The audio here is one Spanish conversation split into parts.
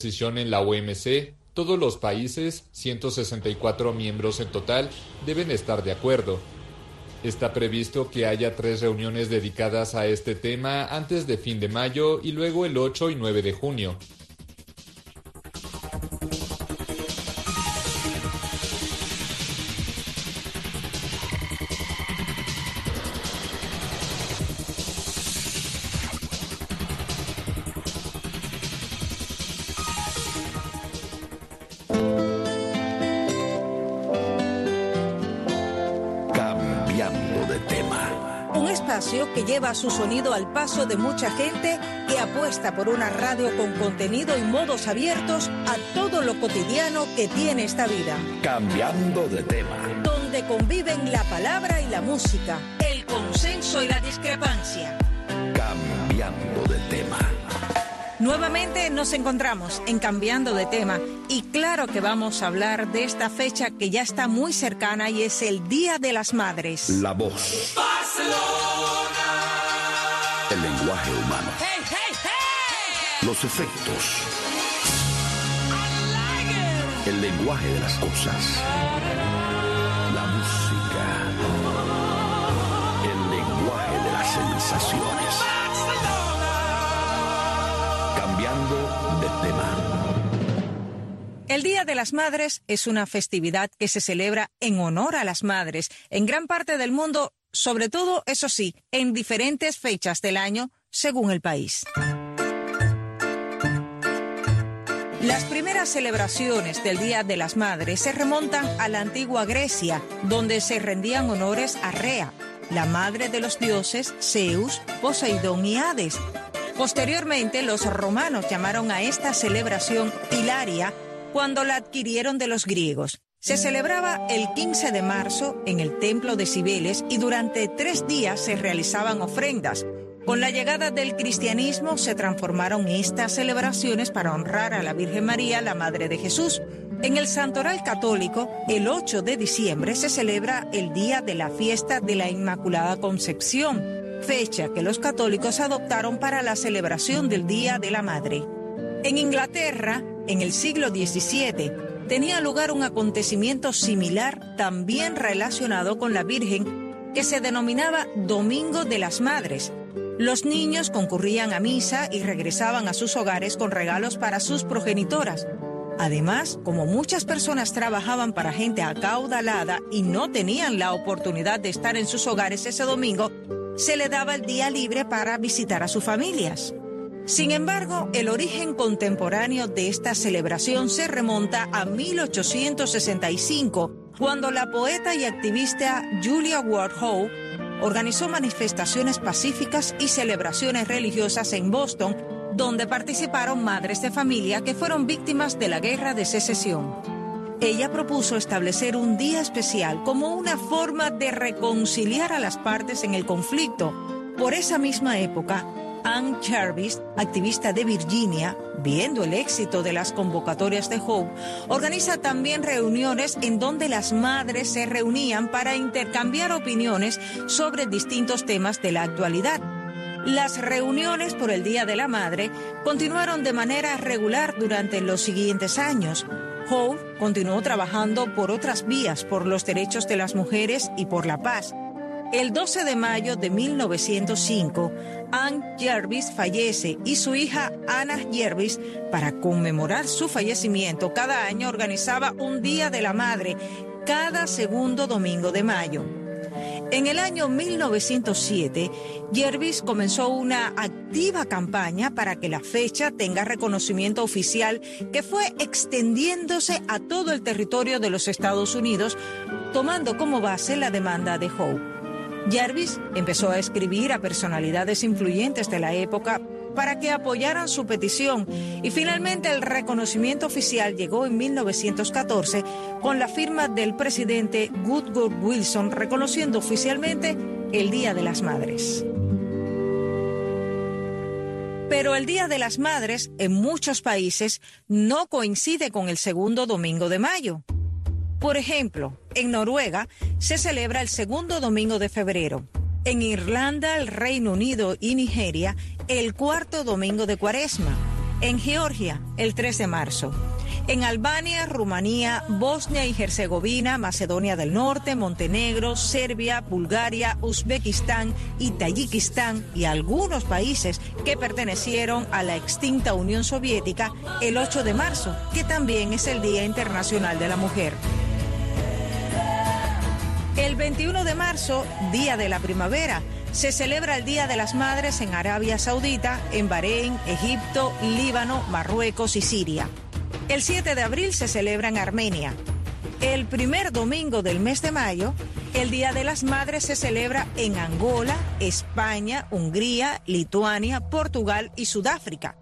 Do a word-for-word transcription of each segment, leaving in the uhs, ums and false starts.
decisión en la O M C, todos los países, ciento sesenta y cuatro miembros en total, deben estar de acuerdo. Está previsto que haya tres reuniones dedicadas a este tema antes de fin de mayo y luego el ocho y nueve de junio. Que lleva su sonido al paso de mucha gente que apuesta por una radio con contenido y modos abiertos a todo lo cotidiano que tiene esta vida. Cambiando de tema. Donde conviven la palabra y la música, el consenso y la discrepancia. Cambiando de tema. Nuevamente nos encontramos en Cambiando de Tema y claro que vamos a hablar de esta fecha que ya está muy cercana y es el Día de las Madres. La voz. Barcelona. El lenguaje humano. Hey, hey, hey. Los efectos. Like el lenguaje de las cosas. La música. El lenguaje de las sensaciones. Cambiando de tema. El Día de las Madres es una festividad que se celebra en honor a las madres en gran parte del mundo, sobre todo, eso sí, en diferentes fechas del año, según el país. Las primeras celebraciones del Día de las Madres se remontan a la antigua Grecia, donde se rendían honores a Rea, la madre de los dioses Zeus, Poseidón y Hades. Posteriormente, los romanos llamaron a esta celebración Hilaria cuando la adquirieron de los griegos. Se celebraba el quince de marzo en el templo de Cibeles y durante tres días se realizaban ofrendas. Con la llegada del cristianismo se transformaron estas celebraciones para honrar a la Virgen María, la Madre de Jesús. En el Santoral Católico, el ocho de diciembre se celebra el día de la fiesta de la Inmaculada Concepción, fecha que los católicos adoptaron para la celebración del Día de la Madre. En Inglaterra, en el siglo diecisiete, tenía lugar un acontecimiento similar también relacionado con la Virgen que se denominaba Domingo de las Madres. Los niños concurrían a misa y regresaban a sus hogares con regalos para sus progenitoras. Además, como muchas personas trabajaban para gente acaudalada y no tenían la oportunidad de estar en sus hogares ese domingo, se le daba el día libre para visitar a sus familias. Sin embargo, el origen contemporáneo de esta celebración se remonta a mil ochocientos sesenta y cinco, cuando la poeta y activista Julia Ward Howe organizó manifestaciones pacíficas y celebraciones religiosas en Boston, donde participaron madres de familia que fueron víctimas de la Guerra de Secesión. Ella propuso establecer un día especial como una forma de reconciliar a las partes en el conflicto. Por esa misma época, Ann Jarvis, activista de Virginia, viendo el éxito de las convocatorias de Howe, organiza también reuniones en donde las madres se reunían para intercambiar opiniones sobre distintos temas de la actualidad. Las reuniones por el Día de la Madre continuaron de manera regular durante los siguientes años. Howe continuó trabajando por otras vías, por los derechos de las mujeres y por la paz. El doce de mayo de mil novecientos cinco, Ann Jarvis fallece y su hija Anna Jarvis, para conmemorar su fallecimiento, cada año organizaba un Día de la Madre cada segundo domingo de mayo. En el año mil novecientos siete, Jarvis comenzó una activa campaña para que la fecha tenga reconocimiento oficial que fue extendiéndose a todo el territorio de los Estados Unidos, tomando como base la demanda de Howe. Jarvis empezó a escribir a personalidades influyentes de la época para que apoyaran su petición y finalmente el reconocimiento oficial llegó en mil novecientos catorce con la firma del presidente Woodrow Wilson reconociendo oficialmente el Día de las Madres. Pero el Día de las Madres en muchos países no coincide con el segundo domingo de mayo. Por ejemplo, en Noruega se celebra el segundo domingo de febrero. En Irlanda, el Reino Unido y Nigeria, el cuarto domingo de Cuaresma. En Georgia, el tres de marzo. En Albania, Rumanía, Bosnia y Herzegovina, Macedonia del Norte, Montenegro, Serbia, Bulgaria, Uzbekistán y Tayikistán y algunos países que pertenecieron a la extinta Unión Soviética el ocho de marzo, que también es el Día Internacional de la Mujer. El veintiuno de marzo, Día de la Primavera, se celebra el Día de las Madres en Arabia Saudita, en Bahrein, Egipto, Líbano, Marruecos y Siria. El siete de abril se celebra en Armenia. El primer domingo del mes de mayo, el Día de las Madres se celebra en Angola, España, Hungría, Lituania, Portugal y Sudáfrica.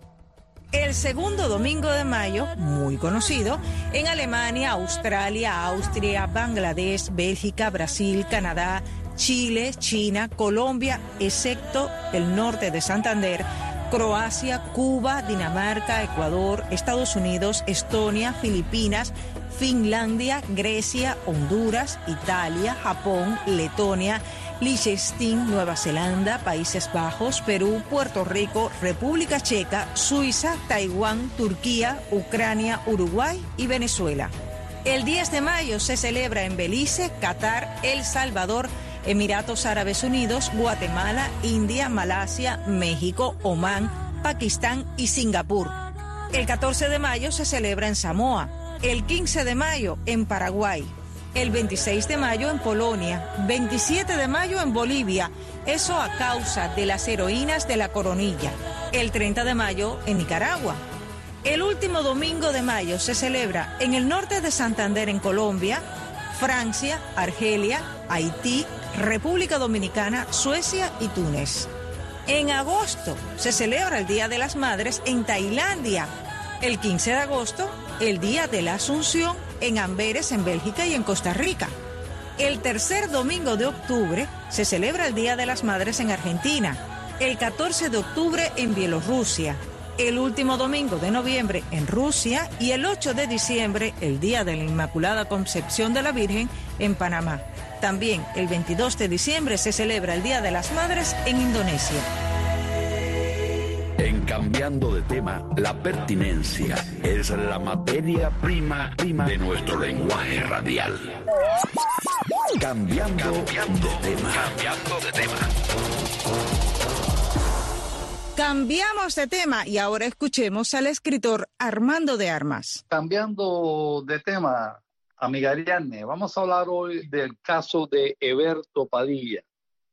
El segundo domingo de mayo, muy conocido, en Alemania, Australia, Austria, Bangladesh, Bélgica, Brasil, Canadá, Chile, China, Colombia, excepto el norte de Santander, Croacia, Cuba, Dinamarca, Ecuador, Estados Unidos, Estonia, Filipinas, Finlandia, Grecia, Honduras, Italia, Japón, Letonia, Liechtenstein, Nueva Zelanda, Países Bajos, Perú, Puerto Rico, República Checa, Suiza, Taiwán, Turquía, Ucrania, Uruguay y Venezuela. El diez de mayo se celebra en Belice, Qatar, El Salvador, Emiratos Árabes Unidos, Guatemala, India, Malasia, México, Omán, Pakistán y Singapur. El catorce de mayo se celebra en Samoa, el quince de mayo en Paraguay, el veintiséis de mayo en Polonia, veintisiete de mayo en Bolivia, eso a causa de las heroínas de la coronilla, el treinta de mayo en Nicaragua. El último domingo de mayo se celebra en el norte de Santander en Colombia, Francia, Argelia, Haití, República Dominicana, Suecia y Túnez. En agosto se celebra el Día de las Madres en Tailandia. El quince de agosto, el Día de la Asunción en Amberes, en Bélgica y en Costa Rica. El tercer domingo de octubre se celebra el Día de las Madres en Argentina. El catorce de octubre en Bielorrusia. El último domingo de noviembre en Rusia y el ocho de diciembre, el Día de la Inmaculada Concepción de la Virgen, en Panamá. También el veintidós de diciembre se celebra el Día de las Madres en Indonesia. En Cambiando de Tema, la pertinencia es la materia prima, prima de nuestro lenguaje radial. Cambiando, Cambiando de tema. Cambiando de tema. Cambiamos de tema y ahora escuchemos al escritor Armando de Armas. Cambiando de tema, amiga Ariadne, vamos a hablar hoy del caso de Eberto Padilla.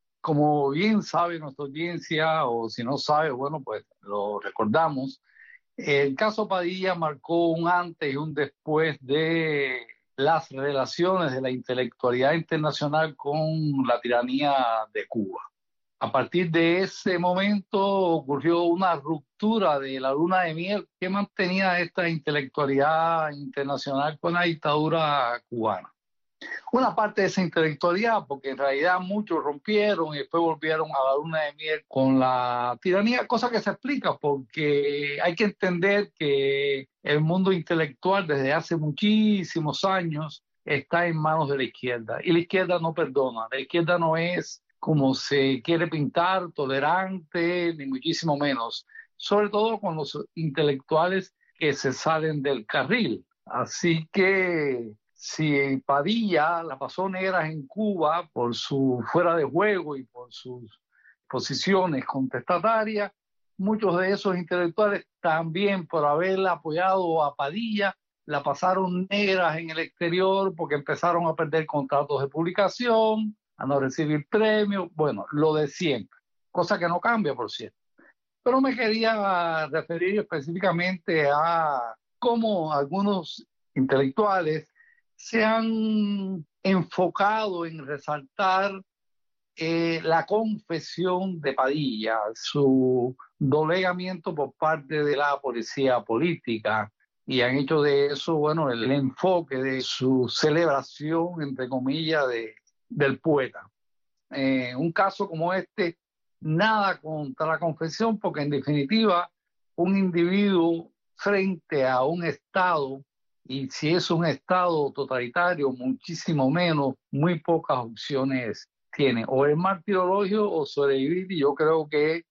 Como bien sabe nuestra audiencia, o si no sabe, bueno, pues lo recordamos, el caso Padilla marcó un antes y un después de las relaciones de la intelectualidad internacional con la tiranía de Cuba. A partir de ese momento ocurrió una ruptura de la luna de miel que mantenía esta intelectualidad internacional con la dictadura cubana. Una parte de esa intelectualidad, porque en realidad muchos rompieron y después volvieron a la luna de miel con la tiranía, cosa que se explica porque hay que entender que el mundo intelectual desde hace muchísimos años está en manos de la izquierda y la izquierda no perdona, la izquierda no es como se quiere pintar, tolerante, ni muchísimo menos, sobre todo con los intelectuales que se salen del carril. Así que si Padilla la pasó negra en Cuba por su fuera de juego y por sus posiciones contestatarias, muchos de esos intelectuales también por haber apoyado a Padilla la pasaron negras en el exterior porque empezaron a perder contratos de publicación, a no recibir premios, bueno, lo de siempre, cosa que no cambia, por cierto. Pero me quería referir específicamente a cómo algunos intelectuales se han enfocado en resaltar eh, la confesión de Padilla, su doblegamiento por parte de la policía política, y han hecho de eso, bueno, el enfoque de su celebración, entre comillas, de del poeta. Eh, un caso como este, nada contra la confesión, porque en definitiva un individuo frente a un Estado, y si es un Estado totalitario, muchísimo menos, muy pocas opciones tiene, o el martirologio o sobrevivir, y yo creo que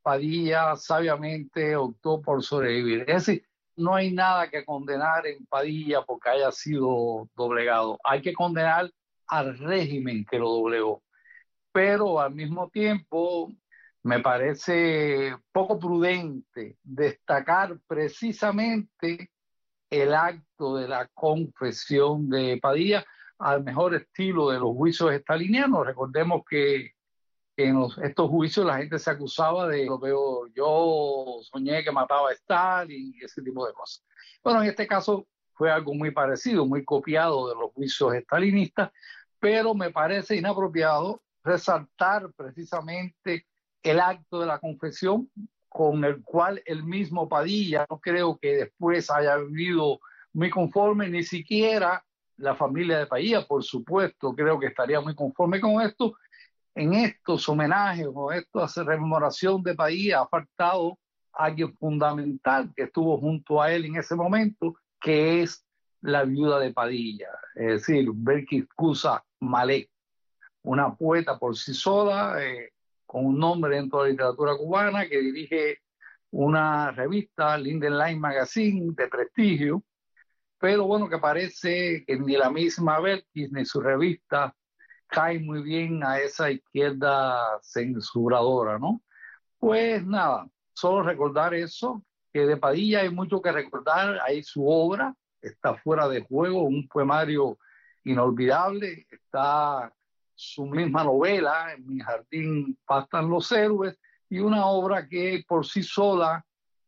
Padilla sabiamente optó por sobrevivir. Es decir, no hay nada que condenar en Padilla porque haya sido doblegado. Hay que condenar al régimen que lo doblegó. Pero al mismo tiempo me parece poco prudente destacar precisamente el acto de la confesión de Padilla al mejor estilo de los juicios estalinianos. Recordemos que en los, estos juicios la gente se acusaba de lo que yo, yo soñé que mataba a Stalin y ese tipo de cosas. Bueno, en este caso fue algo muy parecido, muy copiado de los juicios estalinistas, pero me parece inapropiado resaltar precisamente el acto de la confesión con el cual el mismo Padilla no creo que después haya vivido muy conforme, ni siquiera la familia de Padilla, por supuesto, creo que estaría muy conforme con esto. En estos homenajes o esta rememoración de Padilla ha faltado alguien fundamental que estuvo junto a él en ese momento, que es la viuda de Padilla, es decir, Belkis Cousa Malek, una poeta por sí sola, eh, con un nombre dentro de la literatura cubana, que dirige una revista, Linden Line Magazine, de prestigio, pero bueno, que parece que ni la misma Belkis ni su revista cae muy bien a esa izquierda censuradora, ¿no? Pues nada, solo recordar eso, que de Padilla hay mucho que recordar, ahí su obra está fuera de juego, un poemario inolvidable, está su misma novela, En mi jardín pastan los héroes, y una obra que por sí sola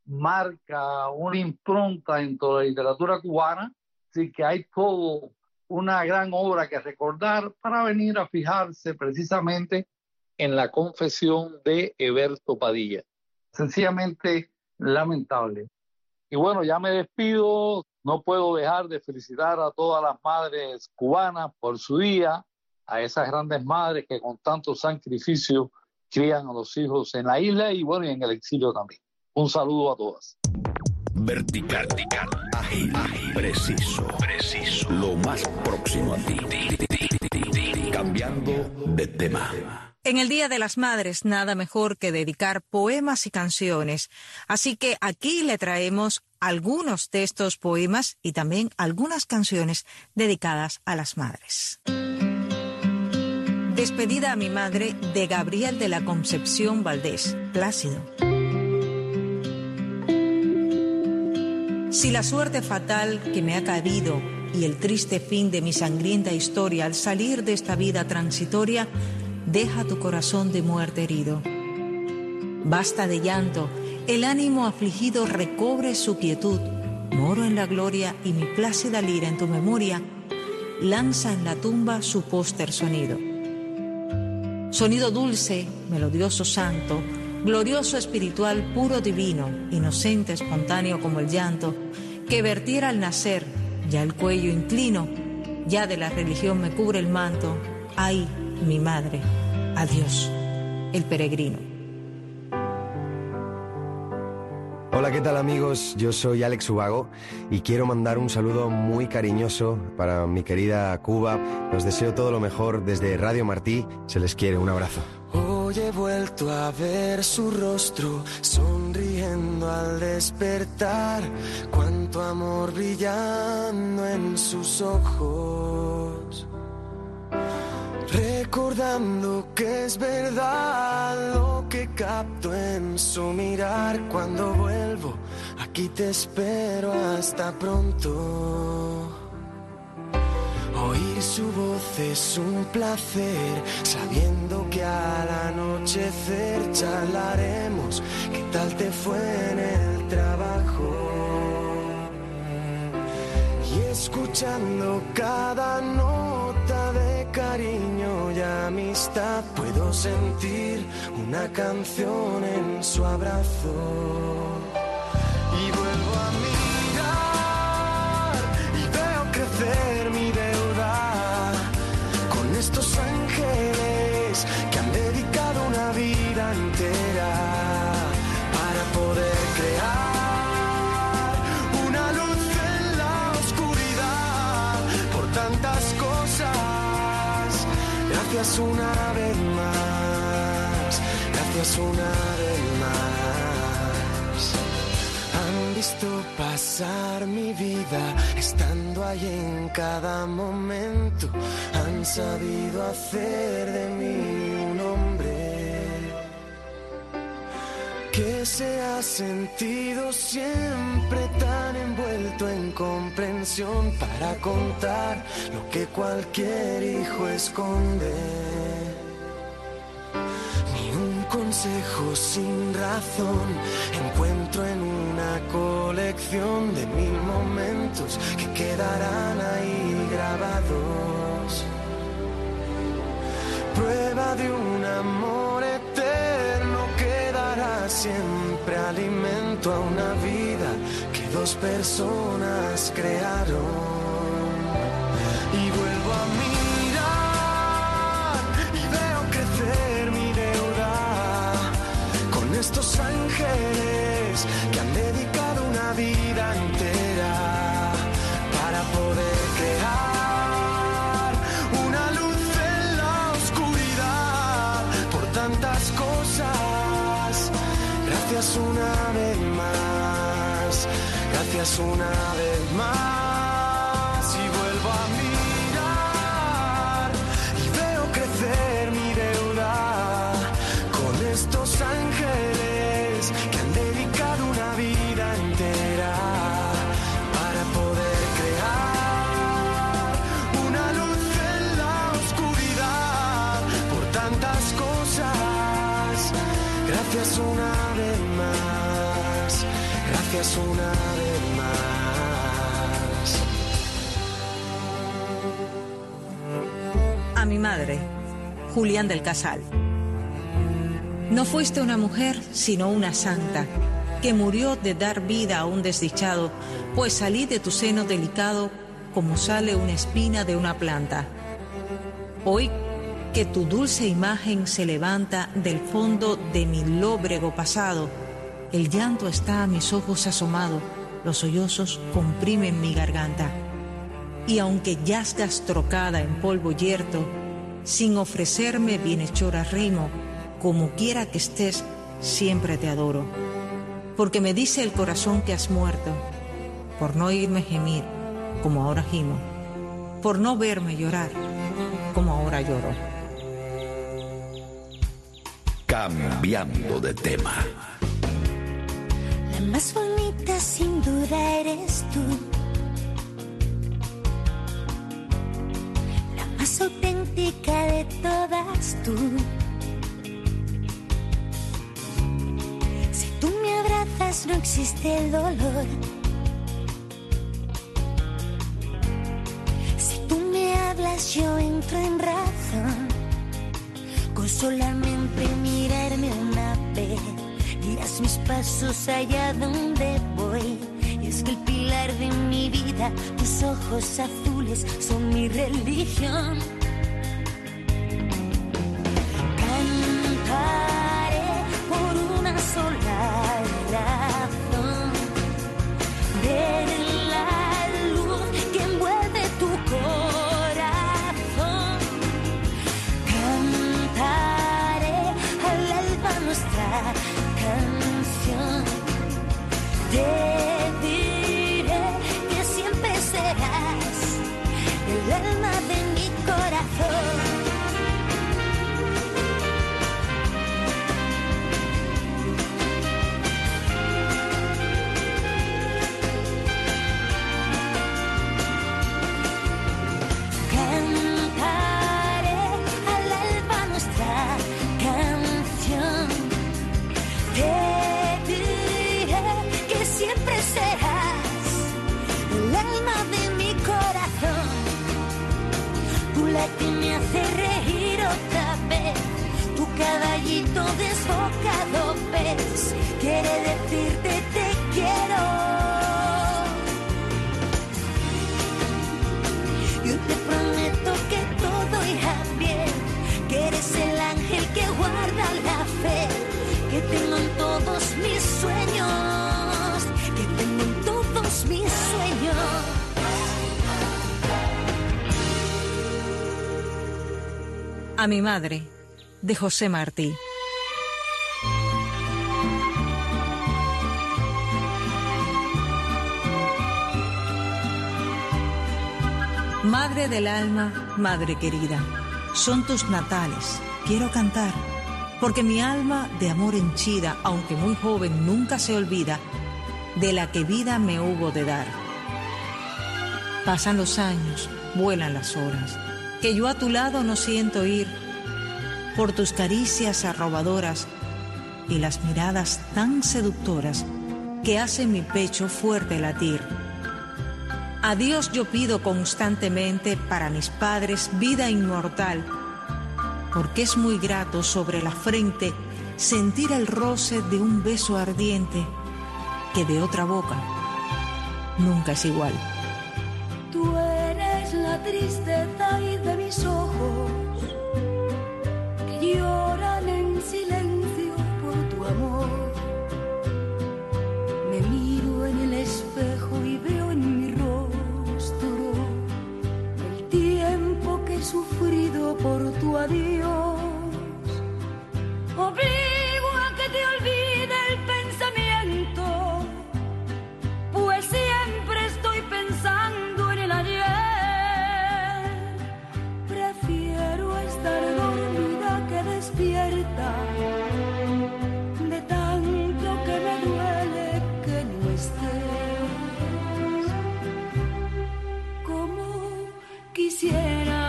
marca una impronta en toda la literatura cubana, así que hay todo una gran obra que recordar para venir a fijarse precisamente en la confesión de Eberto Padilla. Sencillamente lamentable. Y bueno, ya me despido, no puedo dejar de felicitar a todas las madres cubanas por su día, a esas grandes madres que con tanto sacrificio crían a los hijos en la isla y bueno, y en el exilio también. Un saludo a todas. Vertical, vertical, ágil, ágil, preciso, preciso, lo más próximo a ti, cambiando de tema. En el Día de las Madres, nada mejor que dedicar poemas y canciones. Así que aquí le traemos algunos de estos poemas y también algunas canciones dedicadas a las madres. Despedida a mi madre, de Gabriel de la Concepción Valdés, Plácido. Si la suerte fatal que me ha caído y el triste fin de mi sangrienta historia al salir de esta vida transitoria deja tu corazón de muerte herido. Basta de llanto, el ánimo afligido recobre su quietud. Moro en la gloria y mi plácida lira en tu memoria lanza en la tumba su póster sonido. Sonido dulce, melodioso santo, glorioso espiritual, puro divino, inocente, espontáneo como el llanto, que vertiera al nacer, ya el cuello inclino, ya de la religión me cubre el manto. Ay, mi madre, adiós, el peregrino. Hola, ¿qué tal amigos? Yo soy Alex Ubago y quiero mandar un saludo muy cariñoso para mi querida Cuba. Os deseo todo lo mejor desde Radio Martí. Se les quiere, un abrazo. Hoy he vuelto a ver su rostro sonriendo al despertar, cuánto amor brillando en sus ojos, recordando que es verdad lo que capto en su mirar. Cuando vuelvo, aquí te espero, hasta pronto. Oír su voz es un placer, sabiendo que al anochecer charlaremos qué tal te fue en el trabajo. Y escuchando cada nota de cariño y amistad, puedo sentir una canción en su abrazo. Y vuelvo a mirar y veo crecer mi deuda con estos ángeles que han dedicado una vida entera para poder crear una luz en la oscuridad. Por tantas cosas, gracias una vez más, gracias gracias una vez más. Han visto pasar mi vida, estando allí en cada momento. Han sabido hacer de mí un hombre que se ha sentido siempre tan envuelto en comprensión para contar lo que cualquier hijo esconde. Ni un consejo sin razón encuentro en una colección de mil momentos que quedarán ahí grabados. Prueba de un amor eterno que dará siempre alimento a una vida que dos personas crearon. Y vuelvo a mirar y veo crecer mi deuda con estos ángeles que han dedicado una vida entera para poder crear una luz en la oscuridad por tantas cosas. Gracias una vez más, gracias una vez más. Y vuelvo a mirar y veo crecer mi deuda con estos ángeles que han dedicado una vida entera para poder crear una luz en la oscuridad por tantas cosas. Gracias una vez más, gracias una vez más. A mi madre, Julián del Casal. No fuiste una mujer, sino una santa, que murió de dar vida a un desdichado, pues salí de tu seno delicado como sale una espina de una planta. Hoy que tu dulce imagen se levanta del fondo de mi lóbrego pasado, el llanto está a mis ojos asomado, los sollozos comprimen mi garganta. Y aunque yazgas trocada en polvo yerto, sin ofrecerme bienhechora rimo, como quiera que estés, siempre te adoro. Porque me dice el corazón que has muerto, por no oírme gemir, como ahora gimo, por no verme llorar, como ahora lloro. Cambiando de tema. La más bonita sin duda eres tú. La más auténtica de todas tú. Si tú me abrazas no existe el dolor. Si tú me hablas yo entro en razón. Con solamente mirarme una vez guías mis pasos allá donde voy. Y es que el pilar de mi vida, tus ojos azules son mi religión. Cantaré por una sola razón, ver la luz que envuelve tu corazón. Cantaré al alba nuestra canción. Te diré que siempre serás el alma de mi corazón. Cantaré al alba nuestra canción. Te siempre serás el alma de mi corazón. Tú la que me hace reír otra vez. Tu caballito desbocado ves. Quiere decirte te quiero. Yo te prometo que todo irá bien. Que eres el ángel que guarda la fe. Que tengo en todos mis sueños. Que tengo en todos mis sueños. A mi madre, de José Martí. Madre del alma, madre querida, son tus natales, quiero cantar, porque mi alma de amor henchida, aunque muy joven, nunca se olvida de la que vida me hubo de dar. Pasan los años, vuelan las horas, que yo a tu lado no siento ir, por tus caricias arrobadoras y las miradas tan seductoras que hacen mi pecho fuerte latir. A Dios yo pido constantemente para mis padres vida inmortal, porque es muy grato sobre la frente sentir el roce de un beso ardiente que de otra boca nunca es igual. Tú eres la tristeza y de mis ojos que lloran en silencio por tu amor. Me miro en el espejo y veo en mi rostro el tiempo que he sufrido por tu adiós. Obligo a que te olvide el pensamiento, pues siempre estoy pensando en el ayer. Prefiero estar dormida que despierta, de tanto que me duele que no estés. Como quisiera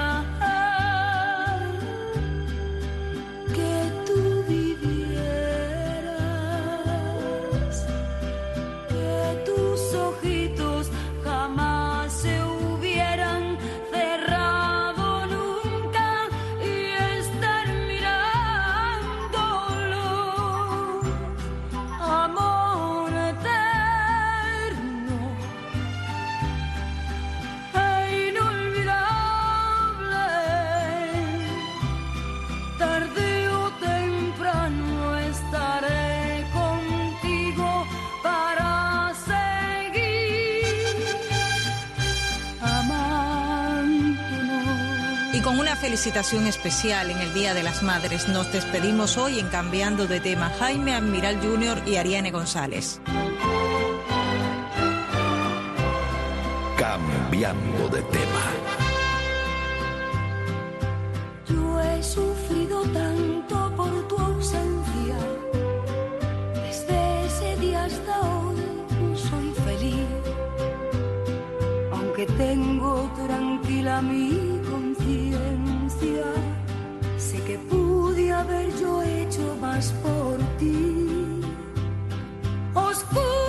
felicitación especial en el Día de las Madres. Nos despedimos hoy en Cambiando de Tema. Jaime Admiral junior y Ariane González. Cambiando de tema. Yo he sufrido tanto por tu ausencia. Desde ese día hasta hoy no soy feliz. Aunque tengo tranquila mi conciencia, sé que pude haber yo hecho más por ti. Oscuro